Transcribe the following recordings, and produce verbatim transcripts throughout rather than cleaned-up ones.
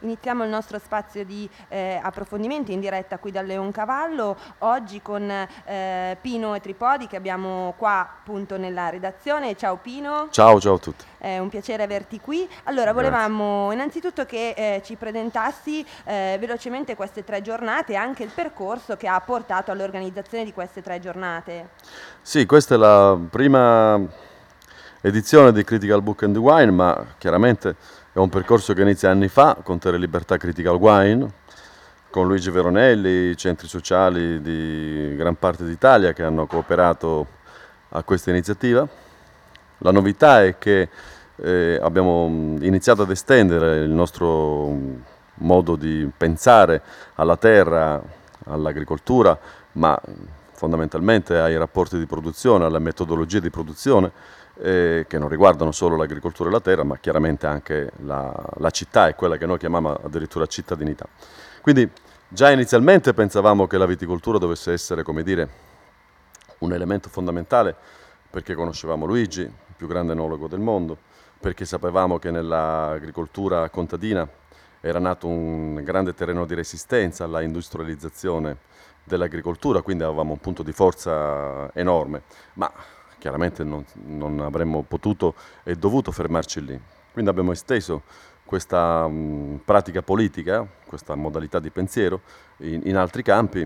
Iniziamo il nostro spazio di eh, approfondimento in diretta qui dal Leoncavallo, oggi con eh, Pino e Tripodi che abbiamo qua appunto nella redazione. Ciao Pino. Ciao, ciao a tutti. È un piacere averti qui. Allora, Grazie. volevamo innanzitutto che eh, ci presentassi eh, velocemente queste tre giornate e anche il percorso che ha portato all'organizzazione di queste tre giornate. Sì, questa è la prima edizione di Critical Book and Wine, ma chiaramente è un percorso che inizia anni fa con Tele Libertà Critical Wine, con Luigi Veronelli, i centri sociali di gran parte d'Italia che hanno cooperato a questa iniziativa. La novità è che eh, abbiamo iniziato ad estendere il nostro modo di pensare alla terra, all'agricoltura, ma fondamentalmente ai rapporti di produzione, alle metodologie di produzione, eh, che non riguardano solo l'agricoltura e la terra, ma chiaramente anche la, la città e quella che noi chiamiamo addirittura cittadinità. Quindi già inizialmente pensavamo che la viticoltura dovesse essere, come dire, un elemento fondamentale, perché conoscevamo Luigi, il più grande enologo del mondo, perché sapevamo che nell'agricoltura contadina era nato un grande terreno di resistenza alla industrializzazione dell'agricoltura, quindi avevamo un punto di forza enorme, ma chiaramente non, non avremmo potuto e dovuto fermarci lì. Quindi abbiamo esteso questa mh, pratica politica, questa modalità di pensiero in, in altri campi.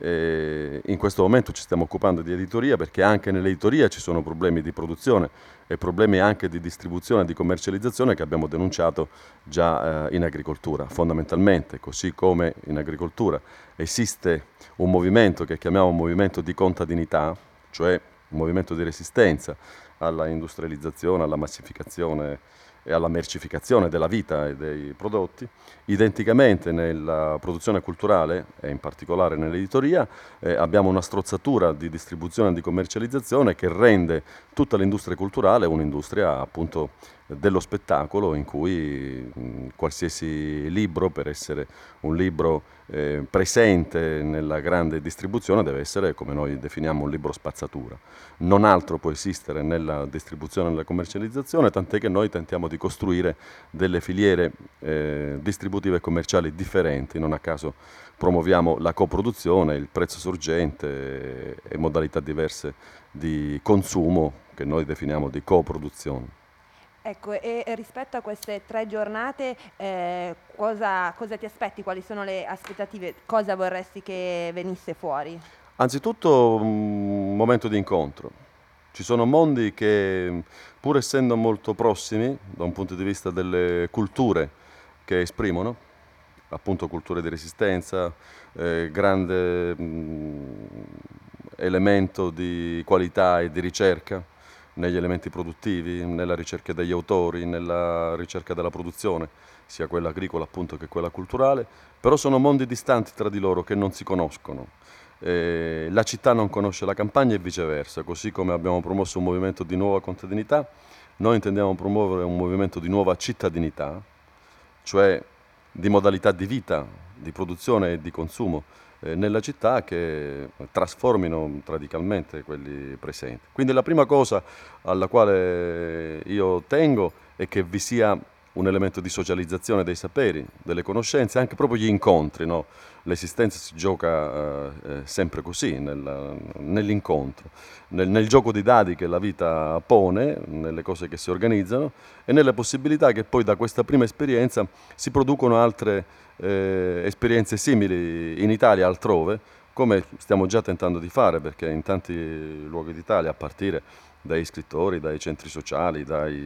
E in questo momento ci stiamo occupando di editoria, perché anche nell'editoria ci sono problemi di produzione e problemi anche di distribuzione e di commercializzazione che abbiamo denunciato già eh, in agricoltura. Fondamentalmente, così come in agricoltura esiste un movimento che chiamiamo movimento di contadinità, cioè un movimento di resistenza alla industrializzazione, alla massificazione e alla mercificazione della vita e dei prodotti. Identicamente nella produzione culturale e in particolare nell'editoria eh, abbiamo una strozzatura di distribuzione e di commercializzazione che rende tutta l'industria culturale un'industria appunto dello spettacolo, in cui mh, qualsiasi libro, per essere un libro eh, presente nella grande distribuzione, deve essere, come noi definiamo, un libro spazzatura. Non altro può esistere nella distribuzione e nella commercializzazione, tant'è che noi tentiamo di costruire delle filiere eh, distributive e commerciali differenti. Non a caso promuoviamo la coproduzione, il prezzo sorgente e modalità diverse di consumo che noi definiamo di coproduzione. Ecco, e rispetto a queste tre giornate, eh, cosa, cosa ti aspetti? Quali sono le aspettative? Cosa vorresti che venisse fuori? Anzitutto un momento di incontro. Ci sono mondi che, pur essendo molto prossimi da un punto di vista delle culture che esprimono, appunto culture di resistenza, eh, grande mh, elemento di qualità e di ricerca negli elementi produttivi, nella ricerca degli autori, nella ricerca della produzione, sia quella agricola appunto che quella culturale, però sono mondi distanti tra di loro che non si conoscono. Eh, la città non conosce la campagna e viceversa, così come abbiamo promosso un movimento di nuova contadinità, noi intendiamo promuovere un movimento di nuova cittadinità, cioè di modalità di vita, di produzione e di consumo eh, nella città che trasformino radicalmente quelli presenti. Quindi la prima cosa alla quale io tengo è che vi sia un elemento di socializzazione dei saperi, delle conoscenze, anche proprio gli incontri, no? L'esistenza si gioca eh, sempre così, nel, nell'incontro, nel, nel gioco di dadi che la vita pone, nelle cose che si organizzano e nelle possibilità che poi da questa prima esperienza si producono altre eh, esperienze simili in Italia, altrove, come stiamo già tentando di fare, perché in tanti luoghi d'Italia, a partire dai scrittori, dai centri sociali,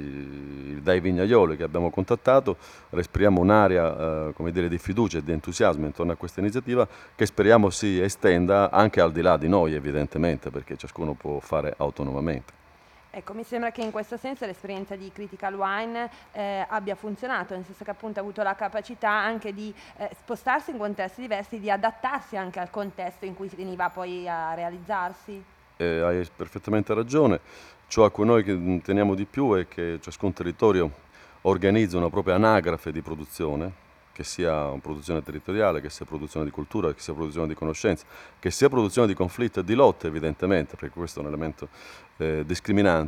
dai, dai vignaioli che abbiamo contattato, respiriamo un'area eh, come dire, di fiducia e di entusiasmo intorno a questa iniziativa che speriamo si estenda anche al di là di noi, evidentemente, perché ciascuno può fare autonomamente. Ecco, mi sembra che in questo senso l'esperienza di Critical Wine eh, abbia funzionato, nel senso che appunto ha avuto la capacità anche di eh, spostarsi in contesti diversi, di adattarsi anche al contesto in cui veniva poi a realizzarsi. Eh, hai perfettamente ragione. Ciò a cui noi teniamo di più è che ciascun territorio organizza una propria anagrafe di produzione, che sia produzione territoriale, che sia produzione di cultura, che sia produzione di conoscenza, che sia produzione di conflitto e di lotte, evidentemente, perché questo è un elemento eh, discriminante,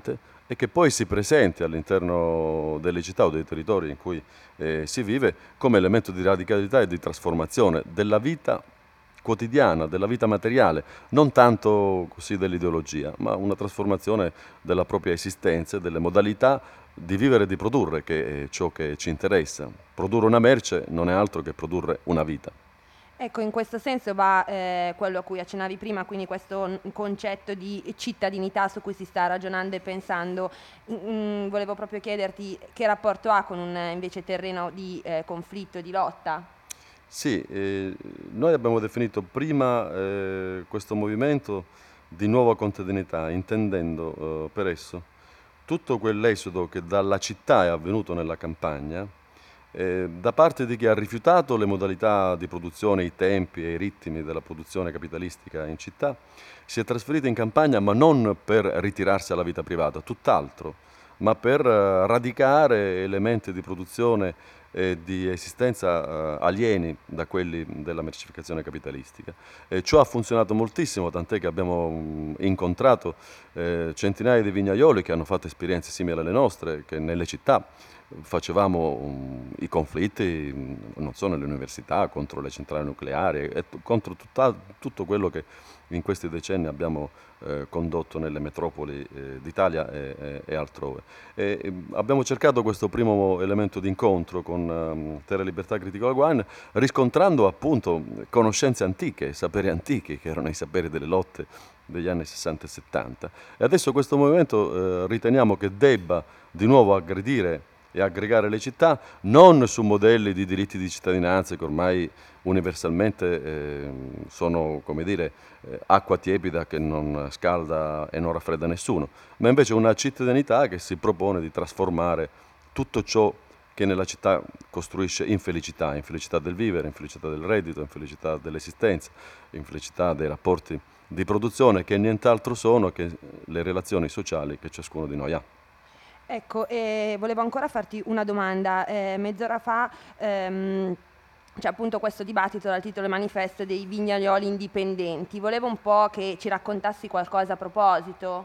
e che poi si presenti all'interno delle città o dei territori in cui eh, si vive come elemento di radicalità e di trasformazione della vita quotidiana, della vita materiale, non tanto così dell'ideologia, ma una trasformazione della propria esistenza, delle modalità di vivere e di produrre, che è ciò che ci interessa. Produrre una merce non è altro che produrre una vita. Ecco, in questo senso va eh, quello a cui accennavi prima, quindi questo n- concetto di cittadinità su cui si sta ragionando e pensando. Mm, volevo proprio chiederti che rapporto ha con un eh, invece terreno di eh, conflitto, di lotta? Sì, eh, noi abbiamo definito prima eh, questo movimento di nuova contadinità, intendendo eh, per esso tutto quell'esodo che dalla città è avvenuto nella campagna, eh, da parte di chi ha rifiutato le modalità di produzione, i tempi e i ritmi della produzione capitalistica in città, si è trasferito in campagna, ma non per ritirarsi alla vita privata, tutt'altro, ma per eh, radicare elementi di produzione e di esistenza eh, alieni da quelli della mercificazione capitalistica. E ciò ha funzionato moltissimo, tant'è che abbiamo mh, incontrato eh, centinaia di vignaioli che hanno fatto esperienze simili alle nostre, che nelle città facevamo um, i conflitti, mh, non so, nelle università, contro le centrali nucleari, e t- contro tutta- tutto quello che in questi decenni abbiamo eh, condotto nelle metropoli eh, d'Italia e, e- e altrove. E, e, abbiamo cercato questo primo elemento di incontro con um, Terra Libertà Critical Wine, riscontrando appunto conoscenze antiche, saperi antichi, che erano i saperi delle lotte degli anni sessanta e settanta. E adesso questo movimento eh, riteniamo che debba di nuovo aggredire e aggregare le città non su modelli di diritti di cittadinanza che ormai universalmente eh, sono, come dire, eh, acqua tiepida che non scalda e non raffredda nessuno, ma invece una cittadinità che si propone di trasformare tutto ciò che nella città costruisce infelicità, infelicità del vivere, infelicità del reddito, infelicità dell'esistenza, infelicità dei rapporti di produzione, che nient'altro sono che le relazioni sociali che ciascuno di noi ha. Ecco, e volevo ancora farti una domanda. Eh, mezz'ora fa ehm, c'è appunto questo dibattito dal titolo Manifesto dei vignaioli indipendenti. Volevo un po' che ci raccontassi qualcosa a proposito.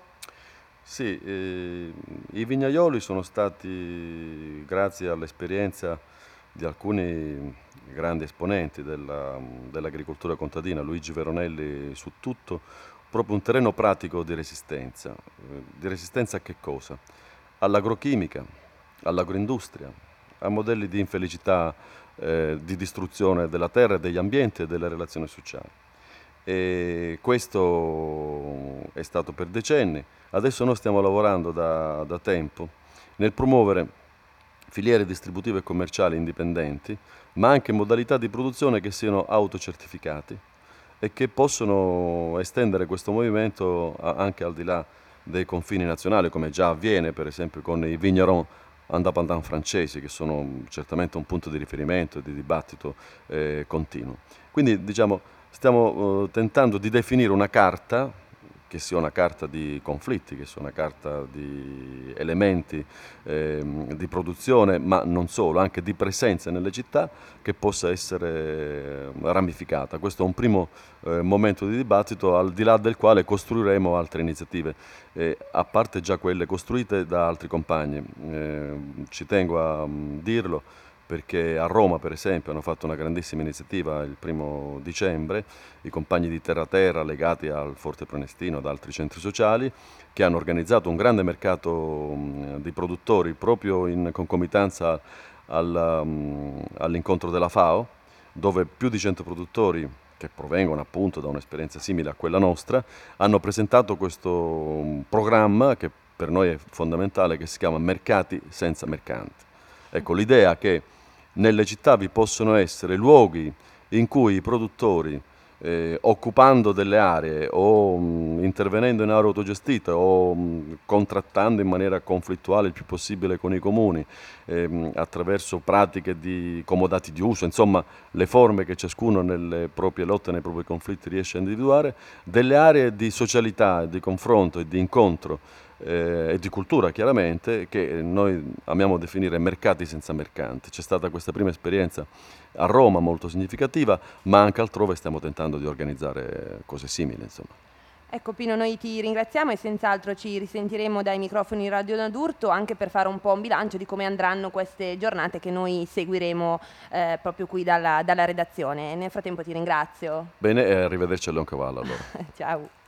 Sì, eh, i vignaioli sono stati, grazie all'esperienza di alcuni grandi esponenti della- dell'agricoltura contadina, Luigi Veronelli su tutto, proprio un terreno pratico di resistenza. Eh, di resistenza a che cosa? All'agrochimica, all'agroindustria, a modelli di infelicità, eh, di distruzione della terra e degli ambienti e delle relazioni sociali. E questo è stato per decenni. Adesso noi stiamo lavorando da, da tempo nel promuovere filiere distributive e commerciali indipendenti, ma anche modalità di produzione che siano autocertificati e che possono estendere questo movimento a- anche al di là dei confini nazionali, come già avviene per esempio con i vigneron indépendants francesi, che sono certamente un punto di riferimento e di dibattito eh, continuo. Quindi diciamo, stiamo eh, tentando di definire una carta che sia una carta di conflitti, che sia una carta di elementi ehm, di produzione, ma non solo, anche di presenza nelle città, che possa essere ramificata. Questo è un primo eh, momento di dibattito, al di là del quale costruiremo altre iniziative, eh, a parte già quelle costruite da altri compagni. Eh, ci tengo a mm, dirlo, perché a Roma, per esempio, hanno fatto una grandissima iniziativa il primo dicembre, i compagni di Terra Terra legati al Forte Prenestino, ad altri centri sociali, che hanno organizzato un grande mercato mh, di produttori proprio in concomitanza al, um, all'incontro della FAO, dove più di cento produttori che provengono appunto da un'esperienza simile a quella nostra, hanno presentato questo um, programma che per noi è fondamentale, che si chiama Mercati senza mercanti. Ecco, l'idea che nelle città vi possono essere luoghi in cui i produttori, eh, occupando delle aree o mh, intervenendo in aree autogestite o mh, contrattando in maniera conflittuale il più possibile con i comuni, ehm, attraverso pratiche di comodati di uso, insomma le forme che ciascuno nelle proprie lotte, nei propri conflitti riesce a individuare, delle aree di socialità, di confronto e di incontro eh, e di cultura, chiaramente, che noi amiamo definire mercati senza mercanti. C'è stata questa prima esperienza a Roma molto significativa, ma anche altrove stiamo tentando di organizzare cose simili, insomma. Ecco Pino, noi ti ringraziamo e senz'altro ci risentiremo dai microfoni di Radio d'Urto anche per fare un po' un bilancio di come andranno queste giornate che noi seguiremo eh, proprio qui dalla, dalla redazione. Nel frattempo ti ringrazio. Bene, e arrivederci a Leoncavallo allora. Ciao.